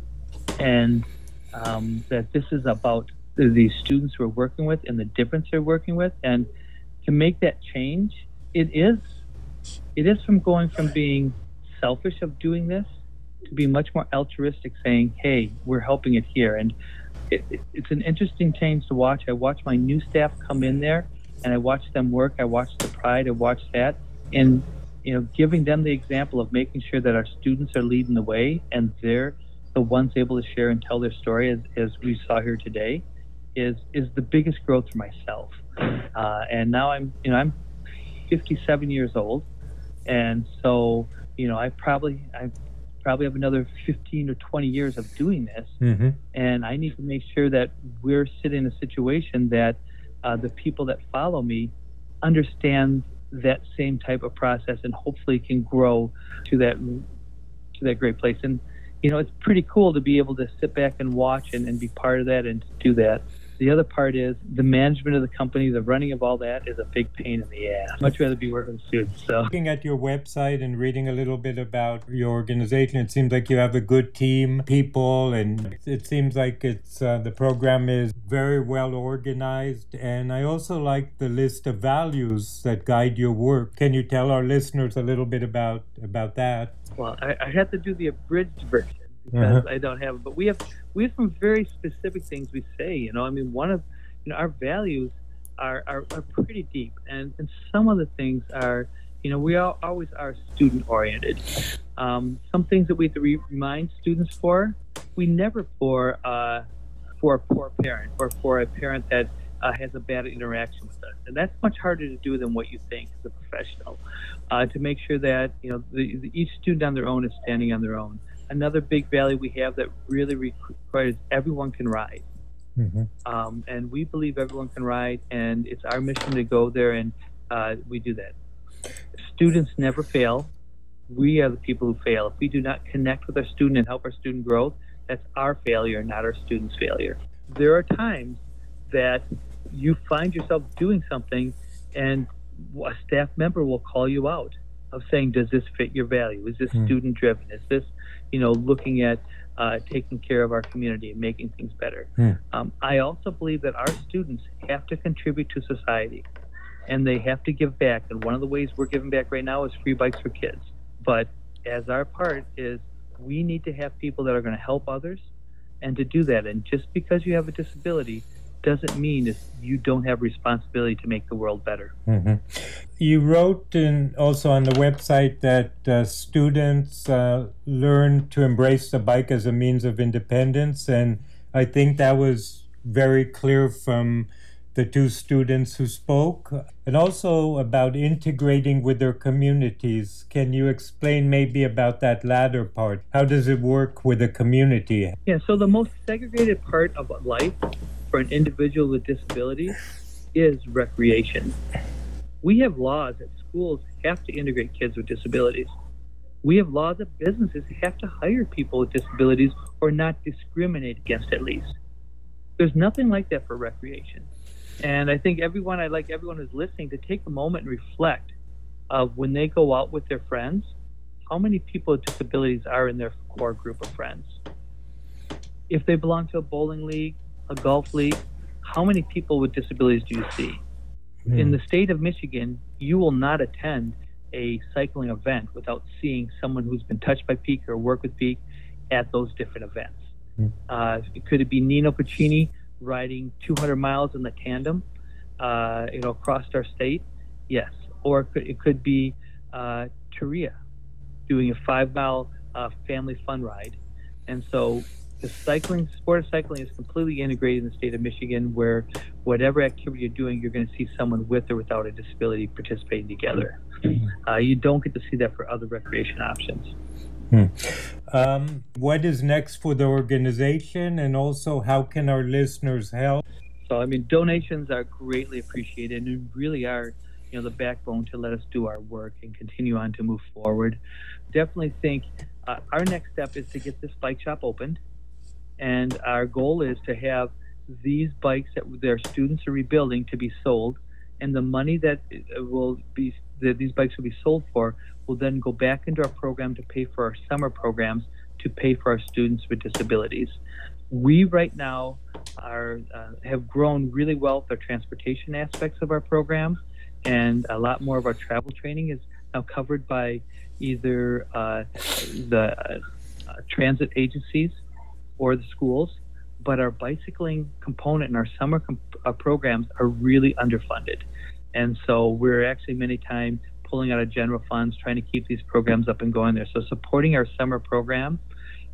and um, that this is about the, the students we're working with and the difference they're working with. And to make that change, it is it is from going from being selfish of doing this to be much more altruistic, saying, hey, we're helping it here. And it, it, it's an interesting change to watch. I watch my new staff come in there, and I watch them work. I watch the pride. I watch that. And, you know, giving them the example of making sure that our students are leading the way and they're the ones able to share and tell their story, as, as we saw here today, is is the biggest growth for myself. Uh, and now I'm, you know, I'm fifty-seven years old, and so, you know, I probably I probably have another fifteen or twenty years of doing this, mm-hmm. and I need to make sure that we're sitting in a situation that uh, the people that follow me understand that same type of process, and hopefully can grow to that to that great place. And you know, it's pretty cool to be able to sit back and watch and, and be part of that and do that. The other part is the management of the company, the running of all that is a big pain in the ass. I'd much rather be working with students. So, looking at your website and reading a little bit about your organization, it seems like you have a good team, people, and it seems like it's uh, the program is very well organized. And I also like the list of values that guide your work. Can you tell our listeners a little bit about about that? Well, I, I have to do the abridged version, because uh-huh. I don't have it. But we have we have some very specific things we say. You know, I mean, one of you know our values are are, are pretty deep, and, and some of the things are, you know, we are, always are student oriented. Um, some things that we have to re- remind students for, we never for uh, for a poor parent or for a parent that uh, has a bad interaction with us, and that's much harder to do than what you think as a professional. Uh, to make sure that you know the, the, each student on their own is standing on their own. Another big value we have that really requires everyone can ride. Mm-hmm. Um, and we believe everyone can ride, and it's our mission to go there, and uh, we do that. Students never fail. We are the people who fail. If we do not connect with our student and help our student grow, that's our failure, not our student's failure. There are times that you find yourself doing something, and a staff member will call you out of saying, does this fit your value? Is this mm. student driven? Is this, you know, looking at uh, taking care of our community and making things better? Mm. Um, I also believe that our students have to contribute to society, and they have to give back. And one of the ways we're giving back right now is free bikes for kids. But as our part is, we need to have people that are going to help others, and to do that. And just because you have a disability doesn't mean is you don't have responsibility to make the world better. Mm-hmm. You wrote in, also on the website that uh, students uh, learn to embrace the bike as a means of independence, and I think that was very clear from the two students who spoke, and also about integrating with their communities. Can you explain maybe about that latter part? How does it work with the community? Yeah, so the most segregated part of life for an individual with disabilities is recreation. We have laws that schools have to integrate kids with disabilities. We have laws that businesses have to hire people with disabilities or not discriminate against, at least. There's nothing like that for recreation. And I think everyone, I'd like everyone who's listening to take a moment and reflect of when they go out with their friends, how many people with disabilities are in their core group of friends. If they belong to a bowling league, a golf league, how many people with disabilities do you see? Mm. In the state of Michigan, you will not attend a cycling event without seeing someone who's been touched by Peak or work with Peak at those different events. Mm. Uh, could it be Nino Pacini riding two hundred miles in the tandem, uh, you know, across our state? Yes. Or it could, it could be uh, Taria doing a five-mile uh, family fun ride. And so the cycling, sport of cycling is completely integrated in the state of Michigan, where whatever activity you're doing, you're going to see someone with or without a disability participating together. Uh, you don't get to see that for other recreation options. Hmm. Um, what is next for the organization, and also how can our listeners help? So, I mean, donations are greatly appreciated and really are, you know, the backbone to let us do our work and continue on to move forward. Definitely think uh, our next step is to get this bike shop opened. And our goal is to have these bikes that their students are rebuilding to be sold, and the money that will be that these bikes will be sold for will then go back into our program to pay for our summer programs, to pay for our students with disabilities. We right now are uh, have grown really well with our transportation aspects of our programs, and a lot more of our travel training is now covered by either uh, the uh, transit agencies or the schools, but our bicycling component and our summer comp- uh, programs are really underfunded. And so we're actually many times pulling out of general funds, trying to keep these programs up and going there. So supporting our summer program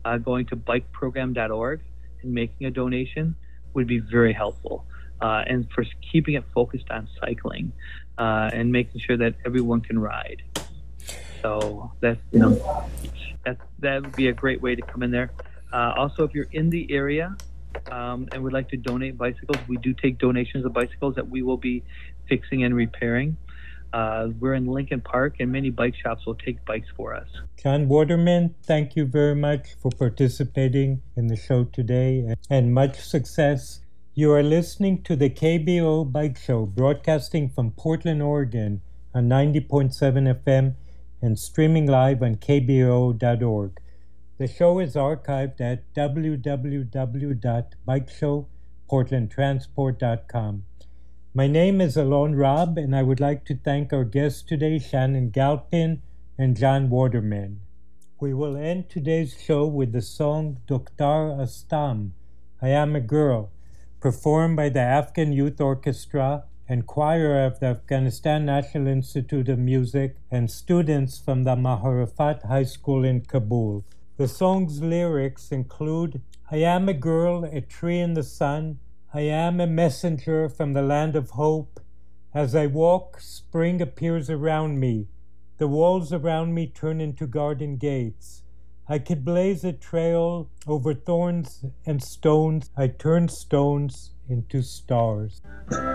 uh, going to bike program dot org and making a donation would be very helpful. Uh, and for keeping it focused on cycling uh, and making sure that everyone can ride. So that's, you know, that, that would be a great way to come in there. Uh, also, if you're in the area um, and would like to donate bicycles, we do take donations of bicycles that we will be fixing and repairing. Uh, we're in Lincoln Park, and many bike shops will take bikes for us. John Waterman, thank you very much for participating in the show today, and much success. You are listening to the K B O Bike Show, broadcasting from Portland, Oregon on ninety point seven F M and streaming live on K B O dot org. The show is archived at w w w dot bike show portland transport dot com. My name is Alon Robb, and I would like to thank our guests today, Shannon Galpin and John Waterman. We will end today's show with the song Doktar Astam, I Am a Girl, performed by the Afghan Youth Orchestra and choir of the Afghanistan National Institute of Music and students from the Maharifat High School in Kabul. The song's lyrics include, I am a girl, a tree in the sun. I am a messenger from the land of hope. As I walk, spring appears around me. The walls around me turn into garden gates. I could blaze a trail over thorns and stones. I turn stones into stars.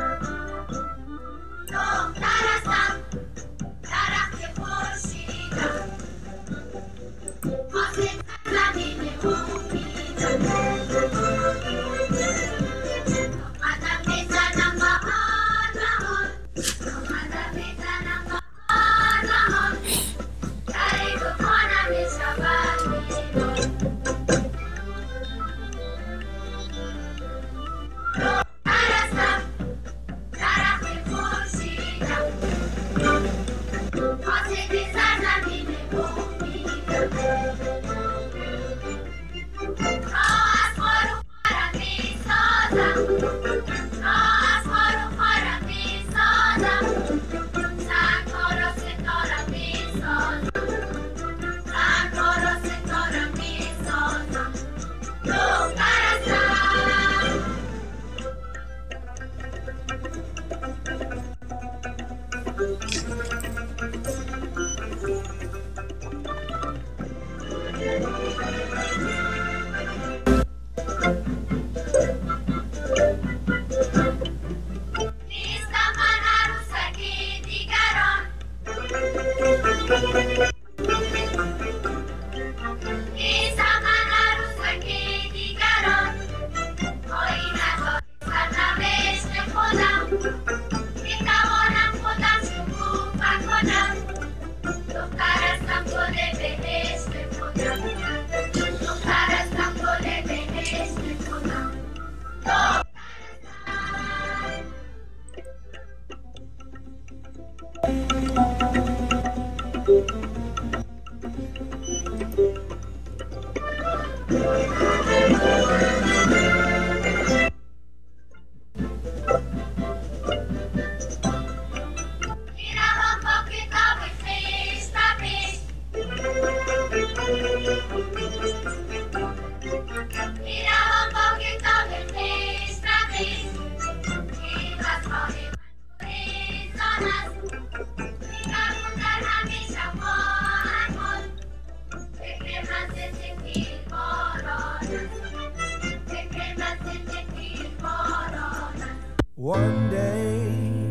One day,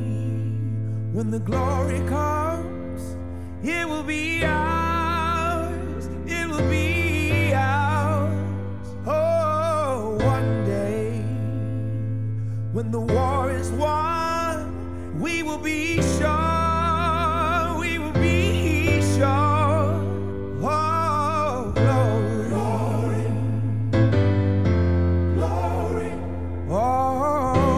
when the glory comes, it will be ours, it will be ours. Oh, one day, when the war is won, we will be sure, we will be sure. Oh, glory, glory, glory. Oh.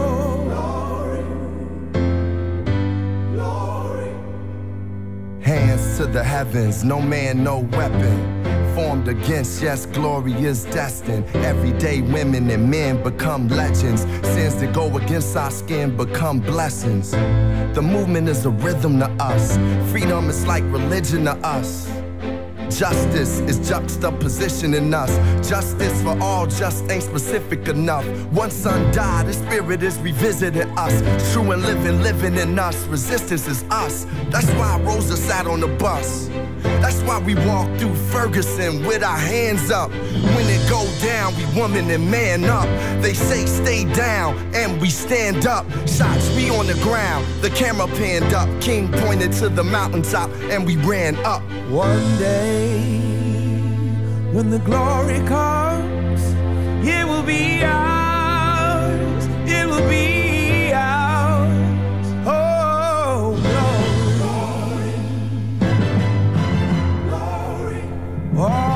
Hands to the heavens, no man, no weapon formed against, yes, glory is destined. Everyday women and men become legends. Sins that go against our skin become blessings. The movement is a rhythm to us. Freedom is like religion to us. Justice is juxtapositioning us. Justice for all just ain't specific enough. One son died, the spirit is revisiting us. True and living, living in us. Resistance is us. That's why Rosa sat on the bus. That's why we walk through Ferguson with our hands up. When it go down, we woman and man up. They say stay down, and we stand up. Shots, we on the ground, the camera panned up. King pointed to the mountaintop, and we ran up. One day, when the glory comes, it will be ours, it will be ours. Oh, glory, glory, glory.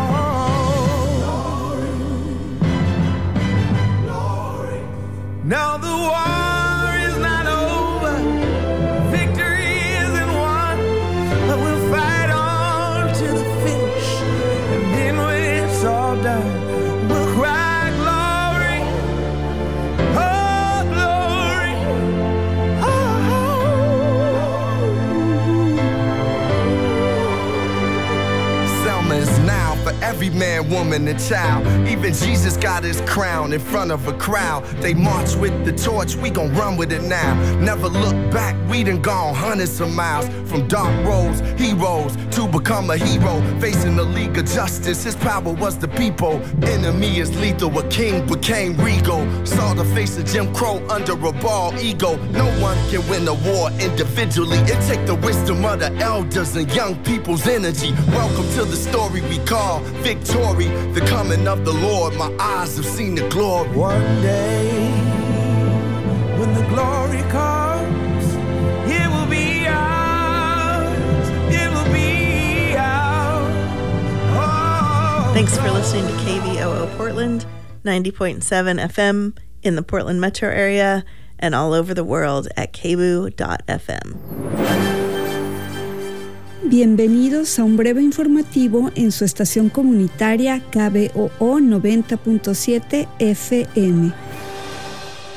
Oh, glory, glory. Now the war is not over, victory isn't won, but we'll fight on to the finish, and then when it's all done, we'll cry glory, oh glory, oh. Selma is now for every man, woman, and child. Even Jesus got his crown in front of a crowd. They march with the torch, we gon' run with it now. Never look back, we done gone hundreds of miles. From dark roads, heroes, to become a hero. Facing the League of Justice, his power was the people. Enemy is lethal, a king became regal. Saw the face of Jim Crow under a bald ego. No one can win a war individually. It take the wisdom of the elders and young people's energy. Welcome to the story we call victory. The coming of the Lord, my eyes have seen the glory. One day, when the glory comes, it will be ours, it will be ours. Oh, Thanks for listening to K B O O Portland, ninety point seven F M in the Portland metro area and all over the world at k b o dot f m. Bienvenidos a un breve informativo en su estación comunitaria K B O O noventa punto siete F M.